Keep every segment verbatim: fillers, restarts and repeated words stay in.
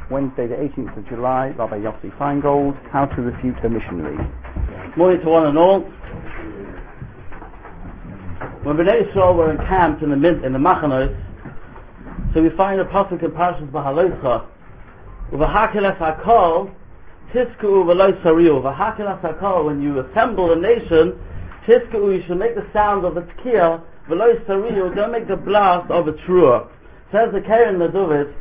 Wednesday the eighteenth of July, Rabbi Yossi Feingold, How to Refute a Missionary. Morning to one and all. When Bnei Yisrael were encamped in the mid, in the Machanos, so we find a pasuk in Parshas Bahaloischa, Uvahakeles Hakol, Tisku Uveloy Sariu. Uvahakeles Hakol, when you assemble a nation, Tisku, you should make the sound of the Tkiya, Veloy Sariu, don't make the blast of a Trua. Says the Keren Naduvid,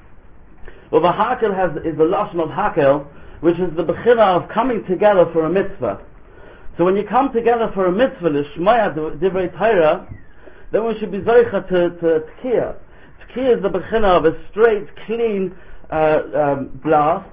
Uvahakel has is the lashon of Hakel, which is the bechina of coming together for a mitzvah. So when you come together for a mitzvah, l'shmaya divrei Torah, then we should be zoicha to, to Tkiya. Tkiya is the bechina of a straight, clean uh, um, blast,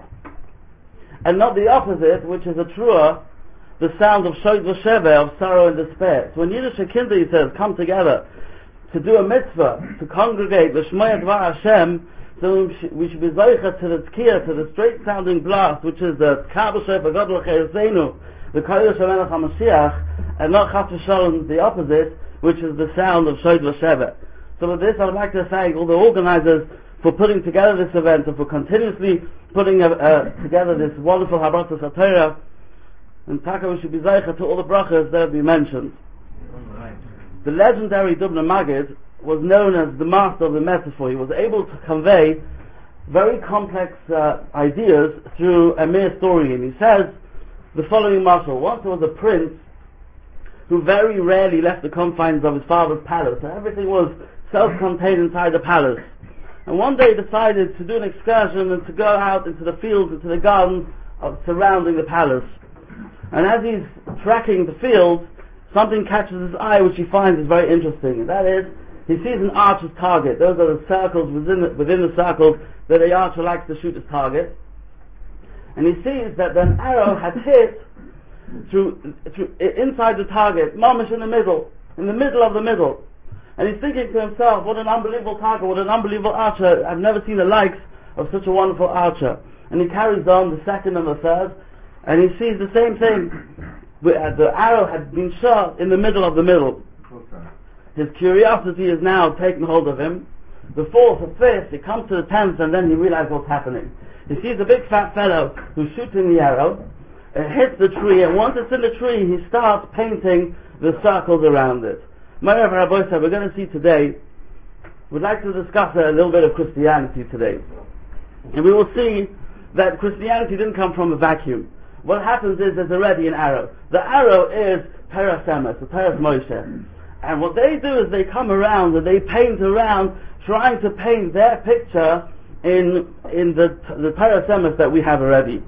and not the opposite, which is a trua, the sound of shoyd v'sheve, of sorrow and despair. So when Yiddish Kinder says, come together to do a mitzvah, to congregate, l'shmaya dvar Hashem, so we should be zoicha to the Tkiya, to the straight sounding blast, which is the Tkar b'shef v'gadol chayosenu, the Kodesh HaMelech HaMashiach, and not Chas v'Shalom, the opposite, which is the sound of Shoyd v'Sheva. So with this I would like to thank all the organizers for putting together this event and for continuously putting uh, uh, together this wonderful Habratas HaTorah. And Taka, we should be zeicha to all the brachas that have been mentioned. Right. The legendary Dubna Maggid was known as the master of the metaphor. He was able to convey very complex uh, ideas through a mere story. And he says the following marshal. Once there was a prince who very rarely left the confines of his father's palace. So everything was self-contained inside the palace. And one day he decided to do an excursion and to go out into the fields, into the gardens of surrounding the palace. And as he's tracking the field, something catches his eye which he finds is very interesting. And that is, he sees an archer's target. Those are the circles within the, within the circles that the archer likes to shoot his target. And he sees that an arrow had hit through, through inside the target, mamish in the middle, in the middle of the middle. And he's thinking to himself, what an unbelievable target, what an unbelievable archer. I've never seen the likes of such a wonderful archer. And he carries on the second and the third, and he sees the same thing. The arrow had been shot in the middle of the middle. His curiosity is now taken hold of him. The fourth or fifth, he comes to the tenth, and then he realizes what's happening. He sees a big fat fellow who's shooting the arrow, it hits the tree, and once it's in the tree, he starts painting the circles around it. My Reverend Rabbi said, we're going to see today, we'd like to discuss a little bit of Christianity today. And we will see that Christianity didn't come from a vacuum. What happens is there's already an arrow. The arrow is Peras Emes, the Peras Moshe. And what they do is they come around and they paint around, trying to paint their picture in in the the Peras Emes that we have already.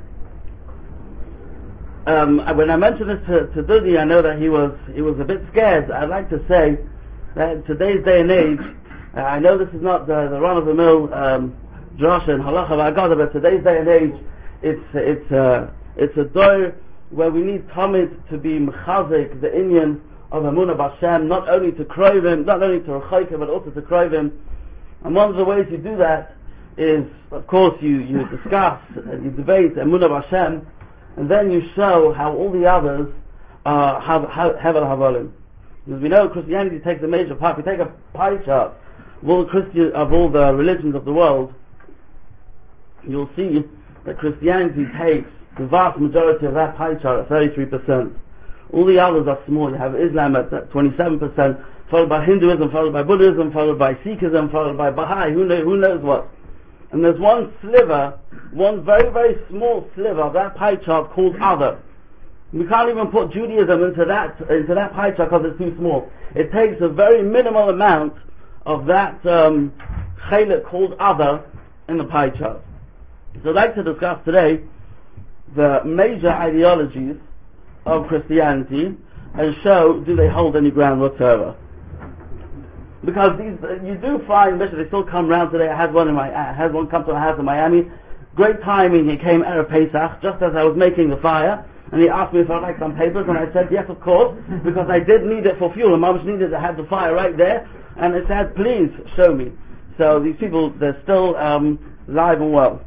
Um, when I mentioned this to, to Dudi, I know that he was he was a bit scared. I'd like to say that in today's day and age, uh, I know this is not the, the run-of-the-mill um, Josh and Halacha V'Agada, but today's day and age, it's it's uh, it's a door where we need Tamid to be mechazik the inyan of Emunah B'Hashem, not only to Kroivim, not only to Rechaika, but also to Kroivim. And one of the ways you do that is, of course, you, you discuss and you debate Emunah B'Hashem, and then you show how all the others uh, have Hevel Havolim. Because we know Christianity takes a major part. We take a pie chart of all the Christian, of all the religions of the world. You'll see that Christianity takes the vast majority of that pie chart at thirty-three percent. All the others are small. You have Islam at twenty-seven percent, followed by Hinduism, followed by Buddhism, followed by Sikhism, followed by Baha'i, who knows, who knows what. And there's one sliver, one very, very small sliver of that pie chart called Other. We can't even put Judaism into that into that pie chart because it's too small. It takes a very minimal amount of that um, chalik called Other in the pie chart. So I'd like to discuss today the major ideologies of Christianity and show, do they hold any ground whatsoever? Because these, uh, you do find, they still come round today. I had one in my, I had one come to my house in Miami. Great timing, he came Erev Pesach, just as I was making the fire, and he asked me if I'd like some papers, and I said yes, of course, because I did need it for fuel, and Mom needed to have the fire right there, and I said, please, show me. So these people, they're still um, live and well.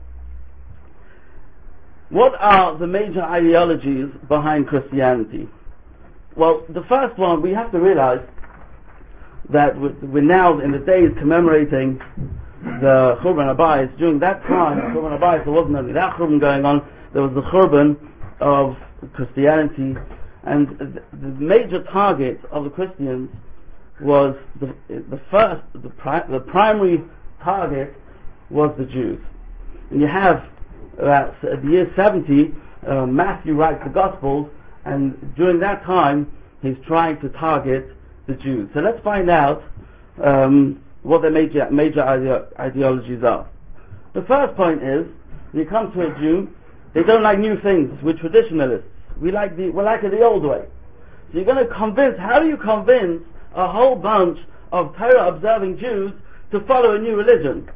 What are the major ideologies behind Christianity? Well, the first one, we have to realize that we're now in the days commemorating the Churban Abayis, during that time, Churban Abayis, there wasn't only that Churban going on, there was the Churban of Christianity, and the, the major target of the Christians was the, the first, the, pri- the primary target was the Jews. And you have, about at the year seventy, uh, Matthew writes the Gospels, and during that time, he's trying to target the Jews. So let's find out um, what their major, major ide- ideologies are. The first point is, when you come to a Jew, they don't like new things. We're traditionalists. We like the, we like it the old way. So you're going to convince, how do you convince a whole bunch of Torah observing Jews to follow a new religion?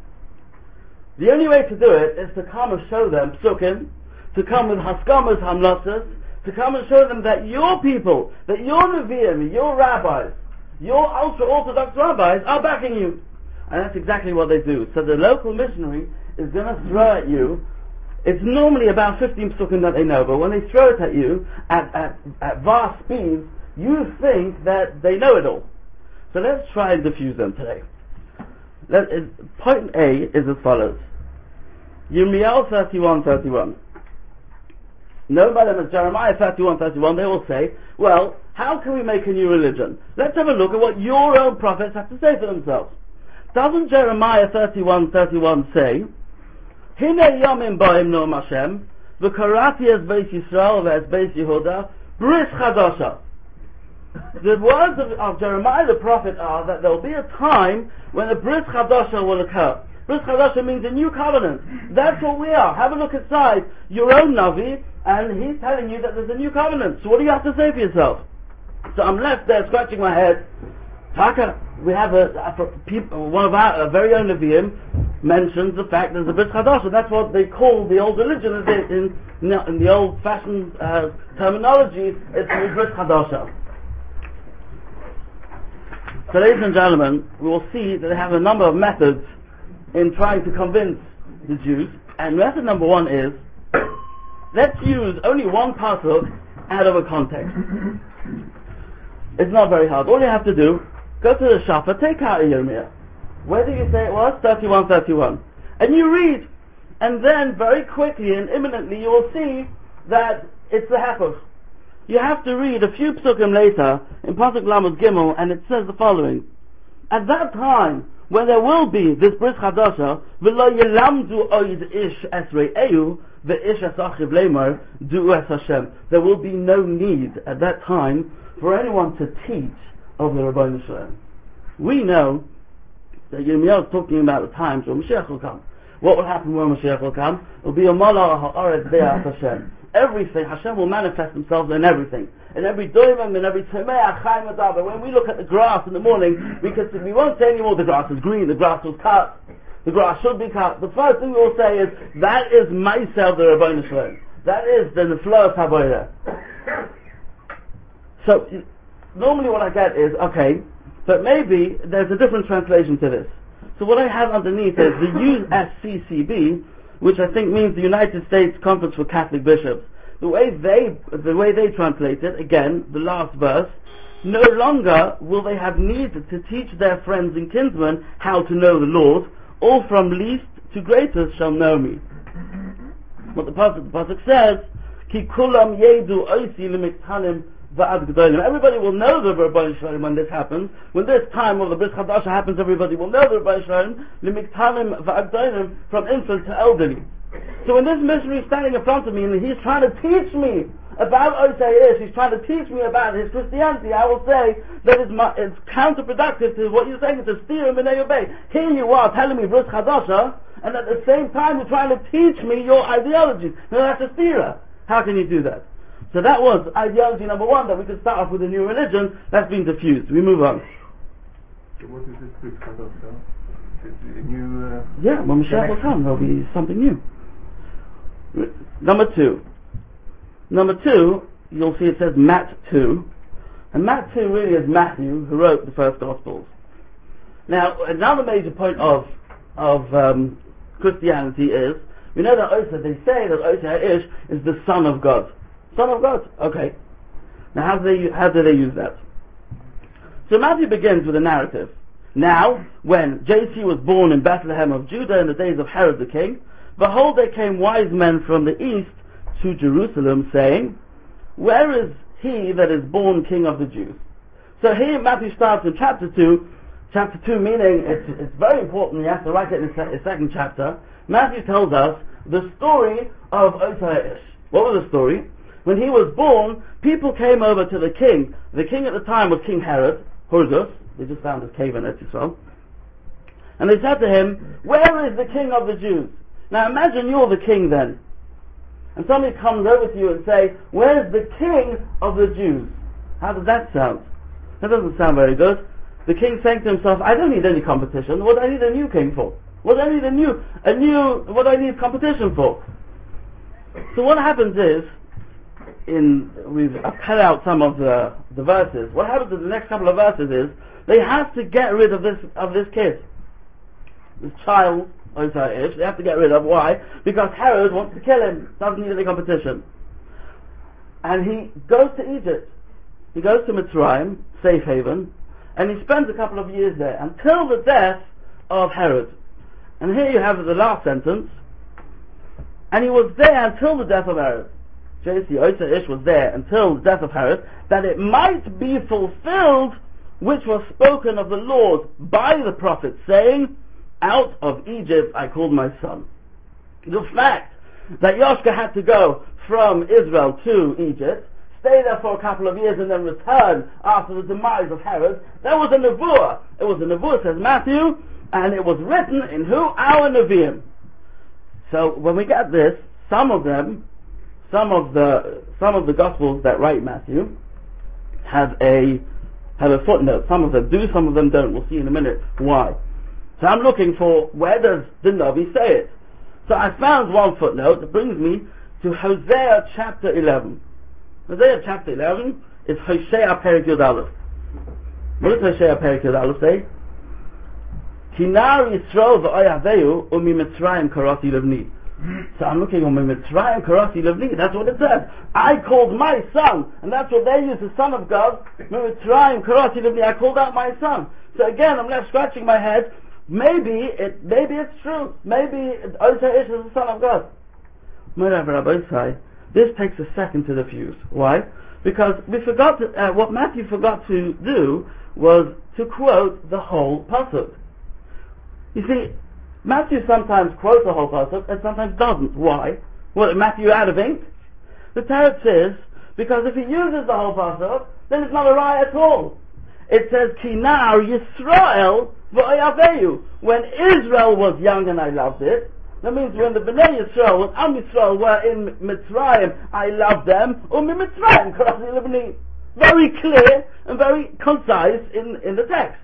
The only way to do it is to come and show them psukim, to come with haskamas, hamlasas, to come and show them that your people, that your Nevi'im, your rabbis, your ultra-Orthodox rabbis are backing you. And that's exactly what they do. So the local missionary is going to throw at you, it's normally about fifteen psukim that they know, but when they throw it at you at, at, at vast speeds, you think that they know it all. So let's try and diffuse them today. Let, is, point A is as follows. Yirmiyahu thirty-one thirty-one. Known by them as Jeremiah thirty-one thirty-one, they will say, well, how can we make a new religion? Let's have a look at what your own prophets have to say for themselves. Doesn't Jeremiah thirty-one thirty-one say, Hine yomim ba'im no'am Hashem, v'karati es Beis Yisrael v'es Beis Yehuda, bris chadasha. The words of, of Jeremiah the prophet are that there will be a time when a bris chadasha will occur. Bris chadasha means a new covenant. That's what we are. Have a look inside your own Navi, and he's telling you that there's a new covenant. So what do you have to say for yourself? So I'm left there scratching my head. Taka, we have a, a people, one of our a very own Nevi'im mentions the fact there's a Bris Chadash, and that's what they call the old religion in, in, in the old-fashioned uh, terminology. It's the Bris Chadasha. So, ladies and gentlemen, we will see that they have a number of methods in trying to convince the Jews. And method number one is, let's use only one pasuk out of a context. It's not very hard. All you have to do, go to the Shafar, take out a Yirmiyah. Where did you say it was? thirty-one thirty-one. And you read. And then very quickly and imminently you will see that it's the Hapuch. You have to read a few psukim later in Pasuk Lamed Gimel, and it says the following. At that time, when there will be this Bris Chadasha, v'lo yelamdu oid ish es re'ehu, ve'ish es achiv lemar, du es Hashem. There will be no need at that time for anyone to teach of the Rabbeinu Shalom. We know that Yirmiyahu is talking about the times when Mashiach will come. What will happen when Mashiach will come? It will be a Malach ha'aretz be'as Hashem. Everything, Hashem will manifest Himself in everything. In every doimim, in every tomei, achayim adaber. When we look at the grass in the morning, we, can, we won't say anymore the grass is green, the grass was cut, the grass should be cut. The first thing we will say is, that is myself, the Rabbeinu Shalom. That is the Nefloas HaBoireh. So, normally what I get is, okay, but maybe there's a different translation to this. So what I have underneath is the U S C C B, which I think means the United States Conference for Catholic Bishops. The way they, the way they translate it, again, the last verse, no longer will they have need to teach their friends and kinsmen how to know the Lord, all from least to greatest shall know me. What the Pasuk, the Pasuk says, Ki kulam yedu oisi limiktanim va'ad gedolim. Everybody will know the Rabbeinu Shalom when this happens. When this time of the Bris Chadasha happens, everybody will know the Rabbeinu Shalom, limiktanim va'ad gedolim, from infant to elderly. So when this missionary is standing in front of me and he's trying to teach me about Osei Ish, he's trying to teach me about his Christianity, I will say that it's, my, it's counterproductive to what you're saying. It's a steer in B'nai Obey. Here you are telling me Bris Chadasha, and at the same time you're trying to teach me your ideology. Now that's a steer. How can you do that? So that was ideology number one, that we could start off with a new religion. That's been diffused. We move on. So what is this Bris Chadasha? Is it a new... Uh, yeah, when Mashiach will come, there'll be something new. Number two. Number two, you'll see it says Mat two. And Mat two really is Matthew, who wrote the first Gospels. Now, another major point of of um, Christianity is, we know that Osa, they say that Osei Ish is the Son of God. Son of God, okay. Now how do they, how do they use that? So Matthew begins with a narrative. Now, when J C was born in Bethlehem of Judah in the days of Herod the king, behold, there came wise men from the east to Jerusalem, saying, where is he that is born King of the Jews? So here Matthew starts in chapter two, chapter two meaning it's, it's very important, you have to write it in the second chapter. Matthew tells us the story of Osai Ish. What was the story? When he was born, people came over to the king. The king at the time was King Herod, Horus. They just found his cave in Israel. And they said to him, where is the king of the Jews? Now imagine you're the king then. And somebody comes over to you and say, where's the king of the Jews? How does that sound? That doesn't sound very good. The king saying to himself, I don't need any competition. What do I need a new king for? What do I need a new, a new, what do I need competition for? So what happens is, in, we've cut out some of the, the verses. What happens in the next couple of verses is, they have to get rid of this, of this kid. This child, Osai Ish, they have to get rid of. Why? Because Herod wants to kill him, doesn't need any competition. And he goes to Egypt. He goes to Mitzrayim, safe haven, and he spends a couple of years there, until the death of Herod. And here you have the last sentence, and he was there until the death of Herod. J C, Osai Ish was there until the death of Herod, that it might be fulfilled which was spoken of the Lord by the prophet, saying, out of Egypt I called my son. The fact that Yoshka had to go from Israel to Egypt, stay there for a couple of years and then return after the demise of Herod, that was a nevuah. It was a nevuah, says Matthew, and it was written in who? Our Nevi'im. So when we get this, some of them, some of the some of the Gospels that write Matthew have a have a footnote. Some of them do, some of them don't. We'll see in a minute why. So I'm looking for, where does the Navi say it? So I found one footnote that brings me to Hosea chapter eleven. Hosea chapter eleven is Hosea Perek Yud Aleph. What does Hosea Perek Yud Aleph say? Kinar Yisrael v'oyaveyu umi Mitzrayim karati levni. So I'm looking on Mitzrayim karati levni. That's what it says. I called my son, and that's what they use, the son of God. Mitzrayim karati levni. I called out my son. So again, I'm left scratching my head. Maybe it, maybe it's true. Maybe Osai Ish is the son of God. This takes a second to diffuse. Why? Because we forgot to, uh, what Matthew forgot to do was to quote the whole pasuk. You see, Matthew sometimes quotes the whole pasuk and sometimes doesn't. Why? Well, Matthew out of ink? The Torah says, because if he uses the whole pasuk, then it's not a raya at all. It says, Kinar Yisrael v'oyaveyu. When Israel was young and I loved it, that means when the Bnei Yisrael, when Am Yisrael were in Mitzrayim, I loved them. Umi Mitzrayim karati levni. Very clear and very concise in, in the text.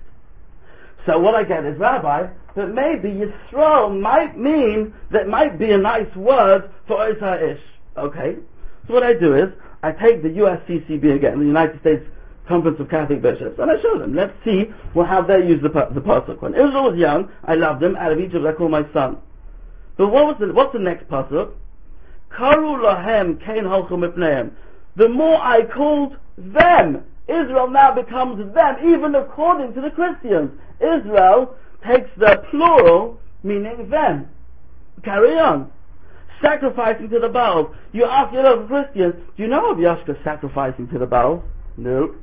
So what I get is, Rabbi, that maybe Yisrael might mean, that might be a nice word for Osai Ish. Okay? So what I do is, I take the U S C C B again, the United States Conference of Catholic Bishops, and I show them. Let's see well, how they use the, the pasuk. When Israel was young, I loved them. Out of Egypt, I called my son. But what was the, what's the next pasuk? Karu lahem kein halchu mipneim. The more I called them, Israel now becomes them, even according to the Christians. Israel takes the plural, meaning them. Carry on. Sacrificing to the Baal. You ask your local Christians, do you know of Yashka sacrificing to the Baal? No.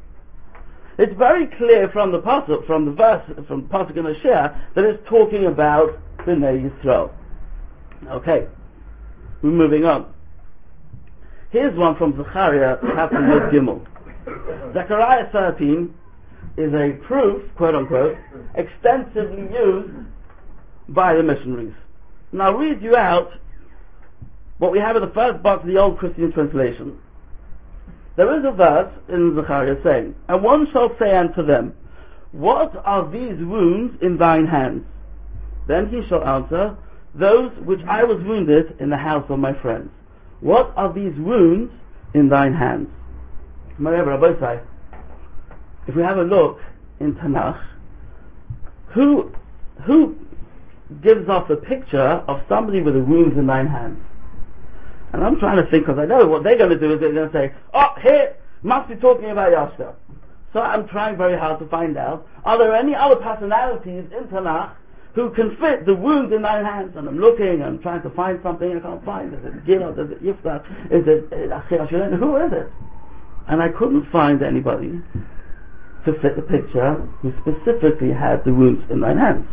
It's very clear from the pasuk, from the verse, from the pasuk in the Shia, that it's talking about Bnei Yisrael. Okay, we're moving on. Here's one from Zechariah chapter Yud Gimel. Zechariah thirteen is a proof, quote unquote, extensively used by the missionaries. And I'll read you out what we have in the first box of the Old Christian translation. There is a verse in Zechariah saying, and one shall say unto them, what are these wounds in thine hands? Then he shall answer, those which I was wounded in the house of my friends. What are these wounds in thine hands? If we have a look in Tanakh, who who gives off a picture of somebody with the wounds in thine hands? And I'm trying to think, because I know what they're going to do is they're going to say, oh, here, must be talking about Yashka. So I'm trying very hard to find out, are there any other personalities in Tanakh who can fit the wounds in thine hands? And I'm looking, I'm trying to find something, I can't find it. Is it Gilad? Is it Yiftach? Is it Achashel? Who is it? And I couldn't find anybody to fit the picture who specifically had the wounds in thine hands.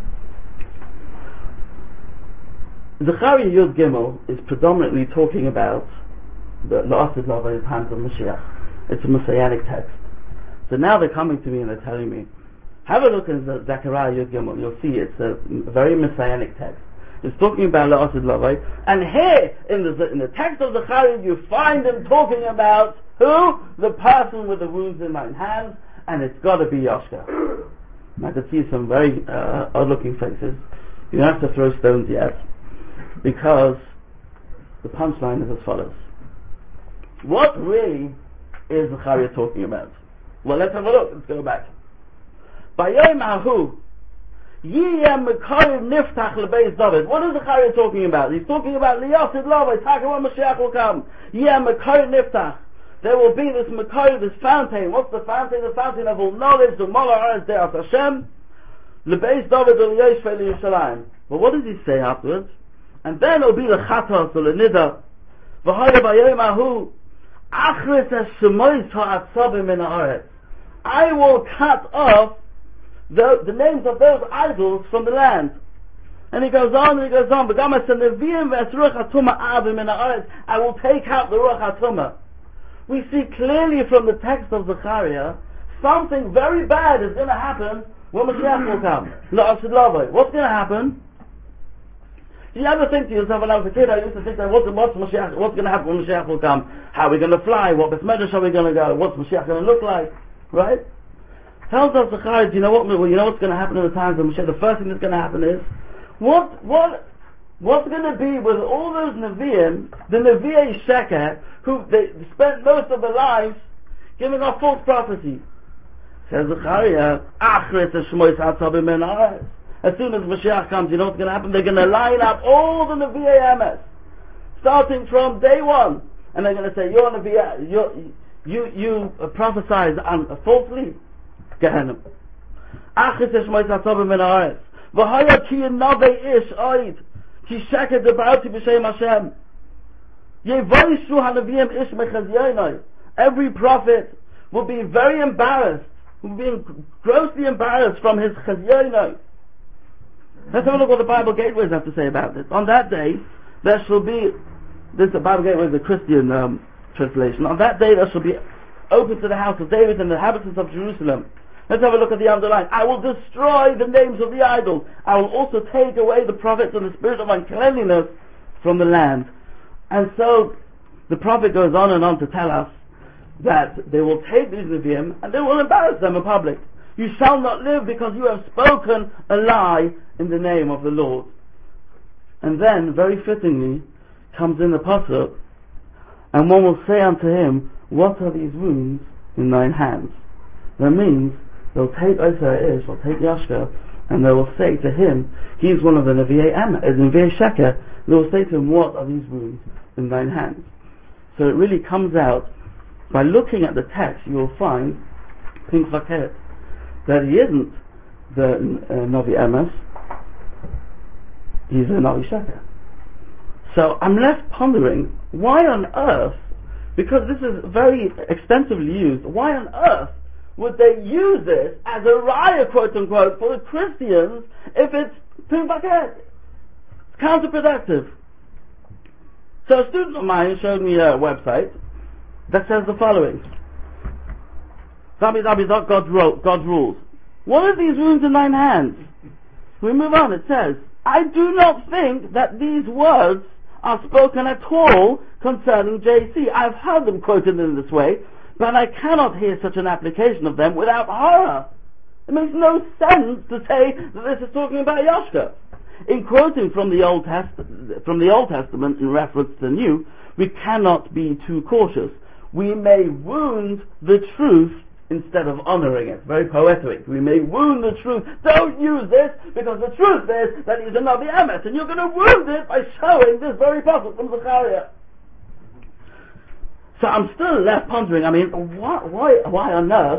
Zechariah Yud Gimel is predominantly talking about the La'asid Lava in hands of Mashiach. It's a messianic text. So now they're coming to me and they're telling me, have a look at Zechariah Yud Gimel. You'll see it's a very messianic text. It's talking about La'asid Lava, and here in the in the text of Zechariah you find him talking about who? The person with the wounds in thine hands, and it's got to be Yashka. I could see some very uh, odd-looking faces. You don't have to throw stones yet, because the punchline is as follows. What really is Zechariah talking about? Well, let's have a look. Let's go back. Bayom Ahu, Yiyem Mekayim Niftach Lebeis David. What is Zechariah talking about? He's talking about Liyasid Lava. Talking about Mashiach will come. Yiyem Mekayim Niftach. There will be this Mekayim, this fountain. What's the fountain? The fountain of all knowledge. The Mala Aretz De'as Hashem. Lebeis David U'Yesh Fe'li Yishalayim. But what does he say afterwards? And then it'll be the Chatos or the Nida. V'haya Bayom Ahu. Achris Hashemois Ha'atzabim Min Ha'aretz. I will cut off the, the names of those idols from the land. And he goes on and he goes on. I will take out the Ruach HaTumah. We see clearly from the text of Zechariah, something very bad is going to happen when Mashiach will come. What's going to happen? Do you ever think to yourself, when I was a kid, I used to think that what's, what's, Mashiach, what's going to happen when Mashiach will come? How are we going to fly? What Beth Medrash are we going to go? What's Mashiach going to look like? Right? Tells us Zechariah, do you know what? Well, you know what's going to happen in the times of Mashiach? The first thing that's going to happen is, what, what, what's going to be with all those Nevi'im, the Nevi'ei Sheker, who they spent most of their lives giving off false prophecy? Says Zechariah, Achret Shmois Hatzabim Min Ha'aretz. As soon as Mashiach comes, you know what's going to happen? They're going to line up all the Nevi'ei Emes, starting from day one, and they're going to say, you're Nevi'ei, you you you uh, prophesied um, falsely. Gehenna. Achis Shmois Hatzabim Min Ha'aretz. V'haya ki yinavei ish oid ki sheker debarti b'shem Hashem. Yevoishu hanaviim ish mechazyaynai. Every prophet will be very embarrassed, will be grossly embarrassed from his chazyaynai. Let's have a look what the Bible gateways have to say about this. On that day, there shall be, this the Bible gateway is the Christian um, translation. On that day, there shall be open to the house of David and the inhabitants of Jerusalem. Let's have a look at the underline. I will destroy the names of the idols. I will also take away the prophets and the spirit of uncleanliness from the land. And so the prophet goes on and on to tell us that they will take these Nevi'im and they will embarrass them in public. You shall not live because you have spoken a lie in the name of the Lord. And then, very fittingly, comes in the pasuk, and one will say unto him, what are these wounds in thine hands? That means they'll take Osir Ish, they'll take Yashka, and they will say to him, he's one of the Nevi'ei Am, Nevi'ei Sheker, they will say to him, what are these wounds in thine hands? So it really comes out, by looking at the text, you will find, Pink Vaket, that he isn't the uh, Navi Emes, he's a Navi Sheker. So I'm left pondering, why on earth, because this is very extensively used, why on earth would they use this as a raya, quote unquote, for the Christians if it's Pink Vaket? It's counterproductive. So a student of mine showed me a website that says the following. w w w dot god rules. What are these wounds in thine hands? We move on. It says, I do not think that these words are spoken at all concerning J C. I've heard them quoted in this way, but I cannot hear such an application of them without horror. It makes no sense to say that this is talking about Yashka. In quoting from the Old Testament, from the Old Testament in reference to the New, we cannot be too cautious. We may wound the truth instead of honoring it. Very poetic. We may wound the truth. Don't use this, because the truth is that he's a Navi Emes, and you're going to wound it by showing this very prophet from Zechariah. So I'm still left pondering, I mean, why, why, why on earth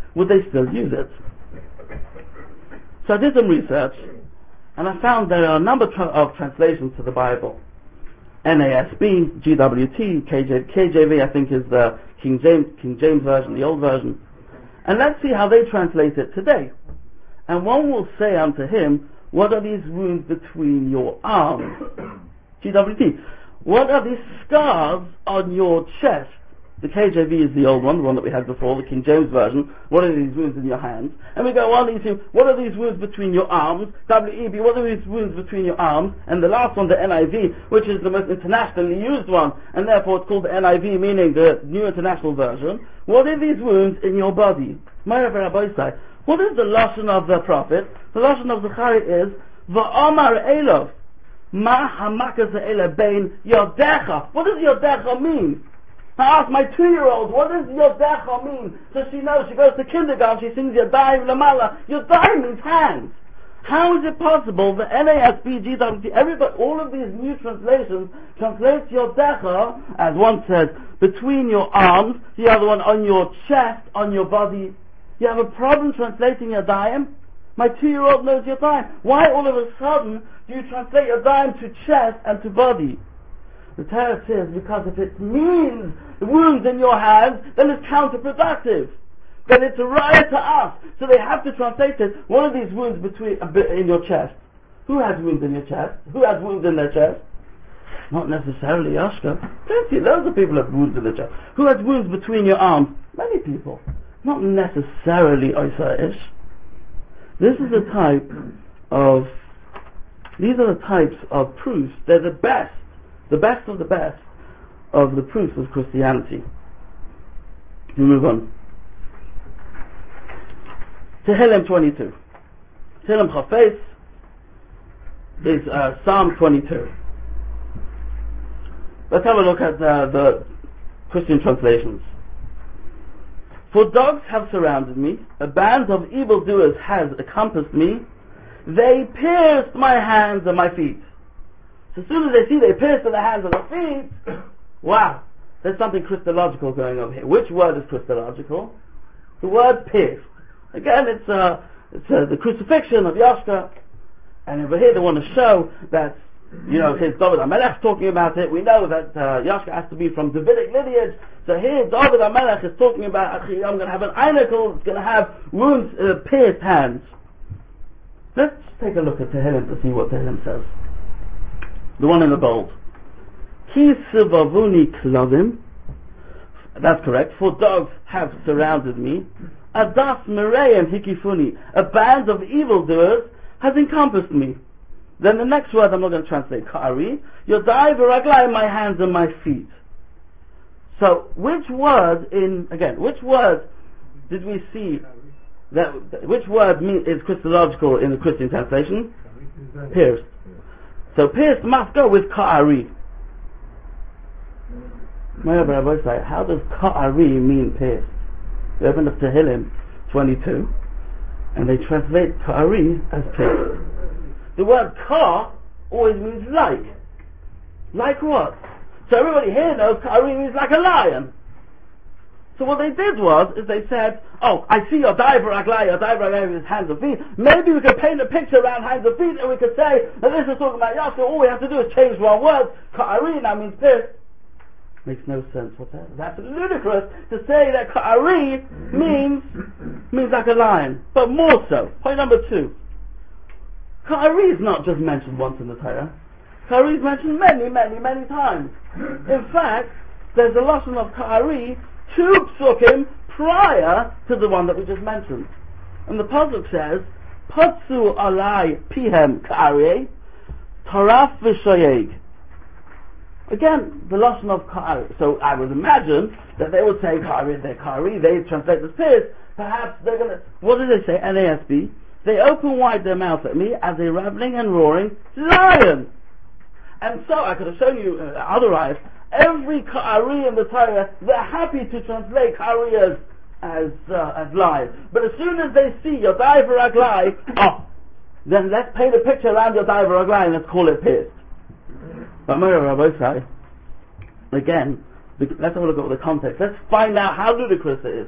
would they still use it? So I did some research, and I found there are a number tra- of translations to the Bible. N A S B, G W T, K J, K J V I think is the King James, King James version, the old version. And let's see how they translate it today. And one will say unto him, what are these wounds between your arms? G W T. What are these scars on your chest? The K J V is the old one, the one that we had before, the King James version. What are these wounds in your hands? And we go on into, what are these wounds between your arms? W E B, what are these wounds between your arms? And the last one, the N I V, which is the most internationally used one, and therefore it's called the N I V, meaning the New International Version. What are these wounds in your body? What is the lashon of the prophet? The lashon of Zechariah is, Va'amar Elov, Ma hamakas ha'ela bein yodecha. What does yodecha mean? I asked my two-year-old, what does yodecha mean? So she knows, she goes to kindergarten, she sings Yadayim Lamala. Yadayim means hands. How is it possible that N A S B, G W T, everybody, all of these new translations translate yodecha, as one says, between your arms, the other one on your chest, on your body. You have a problem translating Yadayim? My two-year-old knows Yadayim. Why all of a sudden do you translate Yadayim to chest and to body? The Torah says, because if it means wounds in your hands, then it's counterproductive. Then it's a riot to us. So they have to translate it. What are these wounds between in your chest? Who has wounds in your chest? Who has wounds in their chest? Not necessarily Yashka. Plenty, loads of people have wounds in their chest. Who has wounds between your arms? Many people. Not necessarily Isaiah. This is the type of, these are the types of proofs. They're the best, the best of the best of the proofs of Christianity. We move on. Tehillim twenty-two. Tehillim Chafetz is uh, Psalm twenty-two. Let's have a look at uh, the Christian translations. For dogs have surrounded me, a band of evildoers has encompassed me, they pierced my hands and my feet. So as soon as they see they pierced their hands and their feet, wow, there's something Christological going on here. Which word is Christological? The word pierced. Again, it's, uh, it's uh, the crucifixion of Yashka, and over here they want to show that, you know, his David HaMelech talking about it. We know that uh, Yashka has to be from Davidic lineage. So here David HaMelech is talking about, I'm going to have an einikel, it's going to have wounds, uh, pierced hands. Let's take a look at Tehillim to see what Tehillim says. The one in the bold. Ki sivavuni klavim. That's correct. For dogs have surrounded me. Adas merayim hikifuni. A band of evildoers has encompassed me. Then the next word I'm not going to translate. Ka'ari. Yodai v'raglai, my hands and my feet. So, which word in, again, which word did we see that, which word mean, is Christological in the Christian translation? Pierced. So pierced must go with Ka'ari. How does Ka'ari mean pierced? We open up Tehillim twenty-two, and they translate Ka'ari as pierced. The word Ka always means like. Like what? So everybody here knows Ka'ari means like a lion. So what they did was, is they said, oh, I see your diver aglai, your diver aglai with his hands and feet. Maybe we could paint a picture around hands and feet, and we could say that this is talking about Yashka. All we have to do is change one word. Ka'ari now means pierced. Makes no sense. What's that? That's ludicrous to say that Ka'ari means means like a lion. But more so. Point number two. Ka'ari is not just mentioned once in the Torah. Ka'ari is mentioned many, many, many times. In fact, there's a lesson of Ka'ari two psukim prior to the one that we just mentioned. And the pasuk says, Patsu alai pihem Ka'ari, taraf v'shoyeg. Again, the lesson of Ka'ari. So I would imagine that they would say Ka'ari, they're Ka'ari, they translate the pierced. Perhaps they're going to, what do they say, N A S B? They open wide their mouth at me as a ravening and roaring lion. And so I could have shown you uh, otherwise. Every Ka'ari in the Torah, they're happy to translate Ka'ari as as, uh, as lion. But as soon as they see your diver aglai, oh, then let's paint a picture around your diver aglai and let's call it pierced. But again, let's have a look at the context. Let's find out how ludicrous it is.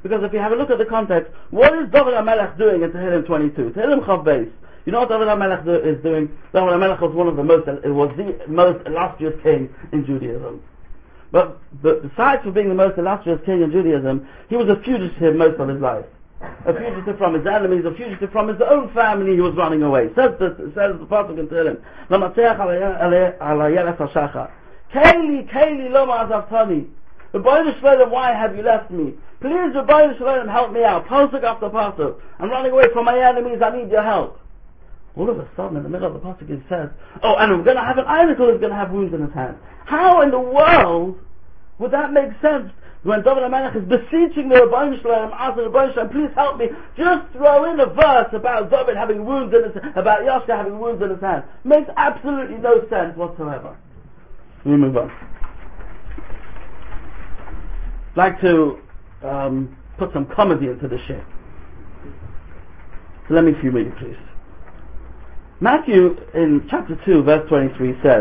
Because if you have a look at the context, what is David HaMelech doing in Tehillim twenty-two? Tehillim Chav Beis. You know what David HaMelech do, is doing? David HaMelech was one of the most, it was the most illustrious king in Judaism. But, but besides for being the most illustrious king in Judaism, he was a fugitive most of his life. A fugitive from his enemies, a fugitive from his own family. He was running away. Says the says the pasuk in Tehillim, "Lamatzeach ala yelef hashachar, Keli Keli loma azavtani." Rebbeinu Shalom, why have you left me? Please, Rebbeinu Shalom, help me out. Pasuk after pasuk. I'm running away from my enemies. I need your help. All of a sudden, in the middle of the pasuk, it says, "Oh, and we're going to have an icicle. He's going to have wounds in his hand." How in the world would that make sense? When David HaMelech is beseeching the Rebbeinu Shalom, asking the Rebbeinu Shalom, please help me, just throw in a verse about David having wounds in his, about Yashka having wounds in his hand. Makes absolutely no sense whatsoever. Let me move on. I'd like to um, put some comedy into the shit. So let me humor you, please. Matthew, in chapter two, verse twenty-three, says,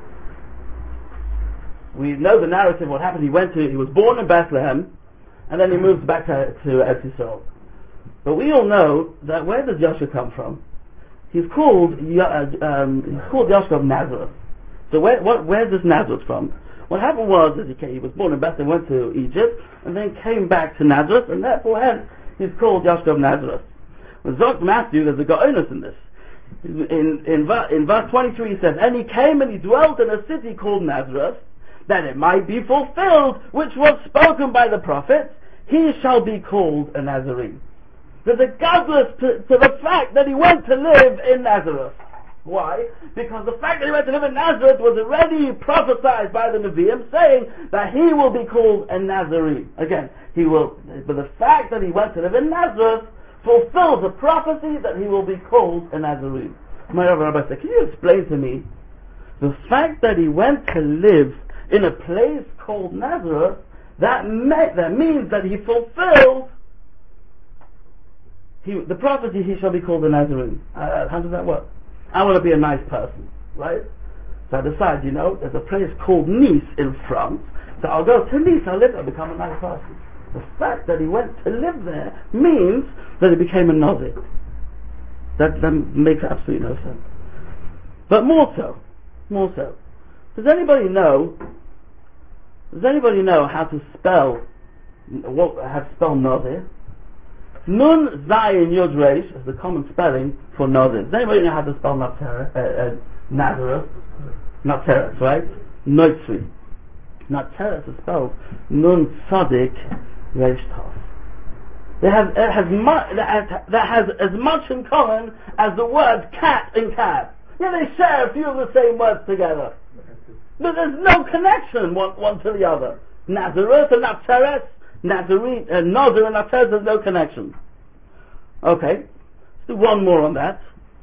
we know the narrative, what happened. He went to, he was born in Bethlehem, and then he moved back to, to Eretz Yisrael. But we all know that where does Yashka come from? He's called, uh, um, he's called Yashka of Nazareth. So where, what, where's this Nazareth from? What happened was, as he came, he was born in Bethlehem, went to Egypt, and then came back to Nazareth, and therefore hence, he's called Yashka of Nazareth. When Zok Matthew, there's a Gaonus in this. In, in, in, in verse twenty-three, he says, "And he came and he dwelt in a city called Nazareth, that it might be fulfilled, which was spoken by the prophets, he shall be called a Nazarene." There's a godless to, to the fact that he went to live in Nazareth. Why? Because the fact that he went to live in Nazareth was already prophesied by the Nevi'im, saying that he will be called a Nazarene. Again, he will, but the fact that he went to live in Nazareth fulfills the prophecy that he will be called a Nazarene. My Rabbi said, can you explain to me the fact that he went to live in a place called Nazareth, that me- that means that he fulfilled he, the prophecy, he shall be called a Nazarene. Uh, how does that work? I want to be a nice person, right? So I decide, you know, there's a place called Nice in France, so I'll go to Nice, I'll live there, become a nice person. The fact that he went to live there means that he became a Nazir. That, that makes absolutely no sense. But more so, more so, does anybody know, does anybody know how to spell, what, how to spell Nazir? Nun Zayin Yud Reish is the common spelling for Nazir. Does anybody know how to spell Nazareth? Uh, uh, Nazareth? Nazareth, right? Noitzri. Nazareth is spelled Nun Tzadik Reish Tav. That has, it has mu- that, has, that has as much in common as the word cat and cat. Yeah, they share a few of the same words together. But there's no connection one, one to the other. Nazareth and Nazareth, Nazarene, uh, Nazar and Nazareth, there's no connection. Okay, let's do one more on that.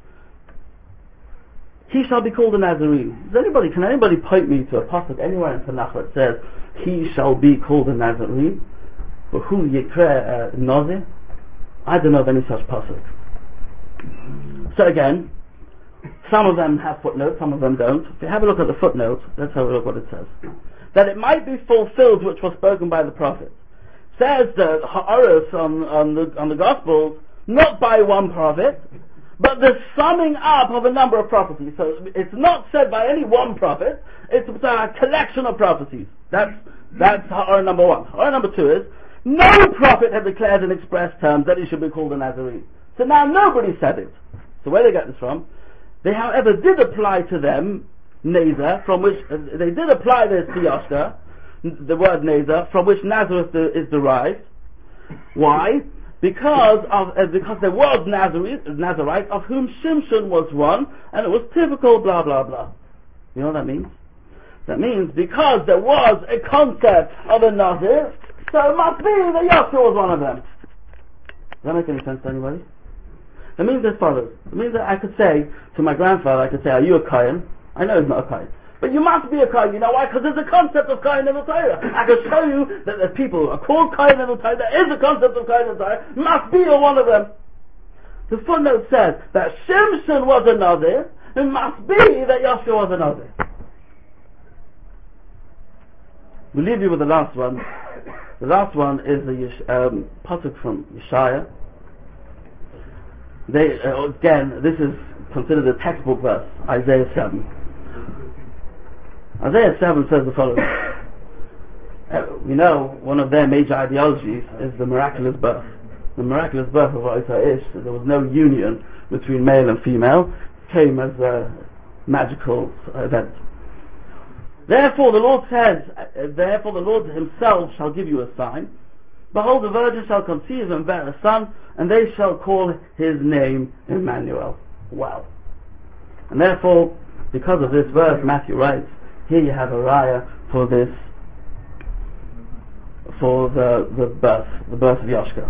He shall be called a Nazarene. Does anybody, can anybody point me to a pasuk anywhere in Tanakh that says, he shall be called a Nazarene? But who yikra uh, Nazir? I don't know of any such pasuk. So again, some of them have footnotes, some of them don't. If you have a look at the footnote, let's have a look what it says. That it might be fulfilled which was spoken by the prophet. Says the Ha'aros on, on the on the Gospels, not by one prophet, but the summing up of a number of prophecies. So it's not said by any one prophet, it's a collection of prophecies. That's that's Ha'ar number one. Ha'ar number two is, no prophet had declared in express terms that he should be called a Nazarene. So now nobody said it. So where they get this from? They, however, did apply to them Nazar, from which uh, they did apply this to Yashka, the word Nazar, from which Nazareth is derived. Why? Because of uh, because there was Nazarite, Nazarite, of whom Shimshon was one, and it was typical, blah blah blah. You know what that means? That means because there was a concept of a Nazir, so it must be that Yashka was one of them. Does that make any sense to anybody? It means as follows. It means that I could say to my grandfather, I could say, are you a Kohen? I know he's not a Kohen. But you must be a Kohen. You know why? Because there's a concept of Kohen in the Torah. I could show you that the people who are called Kohen in the Torah, there is a concept of Kohen in the Torah. Must be a one of them. The footnote says that Shimshon was a Nazir. It must be that Yashka was a Nazir. We'll leave you with the last one. The last one is the Yesh- um, pasuk from Yeshaya. They uh, again, this is considered a textbook verse, Isaiah seven. Isaiah seven says the following. Uh, we know one of their major ideologies is the miraculous birth. The miraculous birth of Isa Ish. There was no union between male and female. It came as a magical event. Therefore the Lord says, uh, therefore the Lord himself shall give you a sign. Behold, the virgin shall conceive and bear a son, and they shall call his name Emmanuel. Wow. And therefore, because of this verse, Matthew writes, here you have a raya for this, for the, the birth, the birth of Yoshka.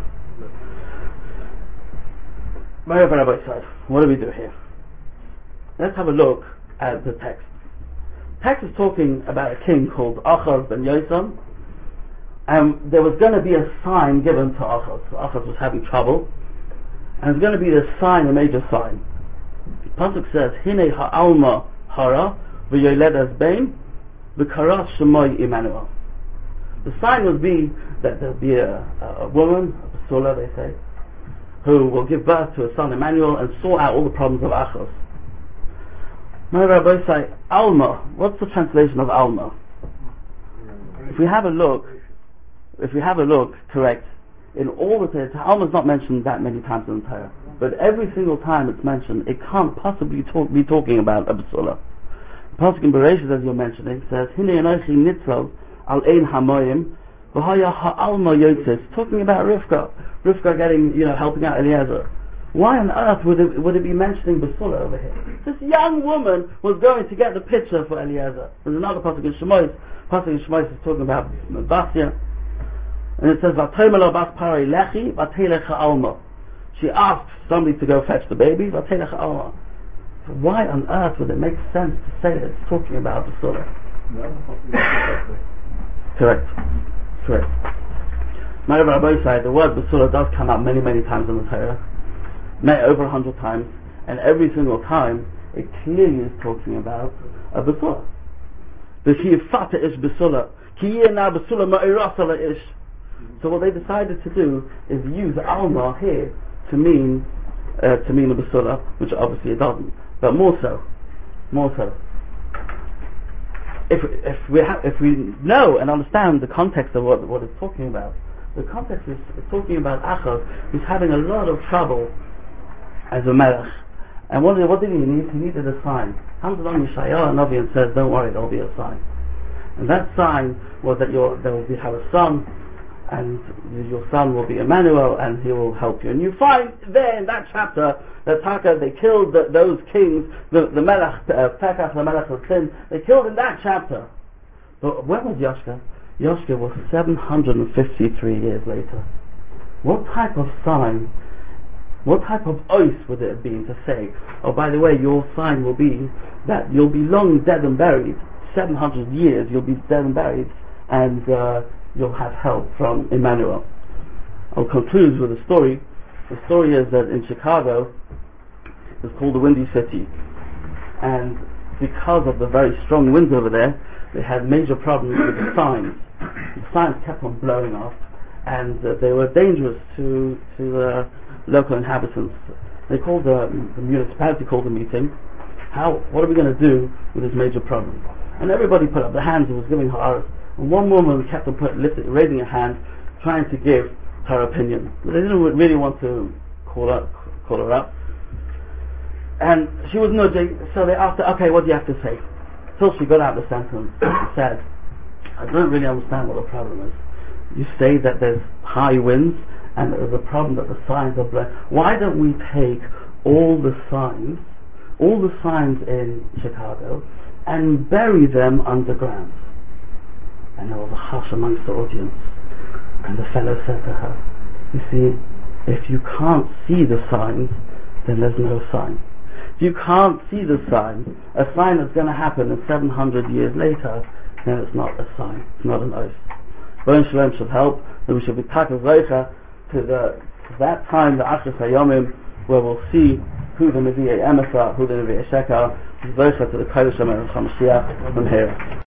What do we do here? Let's have a look at the text. The text is talking about a king called Achaz ben Yosam, and there was going to be a sign given to Achaz. Achaz was having trouble, and there's going to be this sign, a major sign. The pasuk says, "Hine ha'alma hara v'yoledas bein v'karas shemoy Emmanuel." The sign would be that there'll be a, a woman, a basula they say, who will give birth to a son Emmanuel and sort out all the problems of Achaz. My Rabbi say, Alma. What's the translation of Alma? If we have a look, if we have a look, correct, in all the Torah, Alma is not mentioned that many times in the Torah, but every single time it's mentioned, it can't possibly talk, be talking about a basula. The pasuk in Bereshit, as you're mentioning, says, "Hine enochi nitzal al ein hamoyim v'haya ha'alma yotzes," talking about Rivka, Rivka getting, you know, helping out Eliezer. Why on earth would it, would it be mentioning basula over here? This young woman was going to get the picture for Eliezer. There's another pasuk in Shemos. Pasuk in Shemos is talking about Basia, and it says, "V'tomer bas parei lechi v'telech ha'alma." She asked somebody to go fetch the baby. V'telech ha'alma. So why on earth would it make sense to say that it's talking about basula? Correct. Correct. My Rabbi said the word basula does come out many, many times in the Torah, over a hundred times, and every single time it clearly is talking about a basula. V'shiyifata ish basula, ki yina basula ma'irasala ish. So what they decided to do is use alma here to mean uh, to mean a basula, which obviously it doesn't, but more so, more so. If if we ha- if we know and understand the context of what what it's talking about, the context is it's talking about Achaz, who's having a lot of trouble as a melech. And what did, what did he need? He needed a sign. Comes along Yeshaya Navi and says, "Don't worry, there'll be a sign." And that sign was that you'll, there will be have a son, and your son will be Emmanuel, and he will help you. And you find there in that chapter that Taka, they killed the, those kings, the, the Melech, uh, Pekach, the Melech of Sin, they killed in that chapter. But when was Yoshka? Yoshka was seven hundred fifty-three years later. What type of sign, what type of oath would it have been to say, oh, by the way, your sign will be that you'll be long dead and buried, seven hundred years you'll be dead and buried, and uh, you'll have help from Emmanuel. I'll conclude with a story. The story is that in Chicago, it's called the Windy City, and because of the very strong winds over there, they had major problems with the signs. The signs kept on blowing off, and uh, they were dangerous to to the local inhabitants. They called the, the municipality called a meeting. How? What are we going to do with this major problem? And everybody put up their hands and was giving her. And one woman kept on put, lifting, raising her hand, trying to give her opinion. But they didn't really want to call her call her up. And she was nudging, so they asked her, "Okay, what do you have to say?" Till she got out the sentence and said, "I don't really understand what the problem is. You say that there's high winds and there's a problem that the signs are blowing. Why don't we take all the signs, all the signs in Chicago, and bury them underground?" And there was a hush amongst the audience. And the fellow said to her, "You see, if you can't see the signs, then there's no sign. If you can't see the sign, a sign that's going to happen in seven hundred years later, then it's not a sign, it's not an oath." Baruch Shalom should help, that we should be takas zeicha to the to that time, the Achas Hayomim, where we'll see who the Nevi'ei Emes are, who the Nevi'ei Sheker, zeicha to the Kodesh HaMelech HaMashiach from here.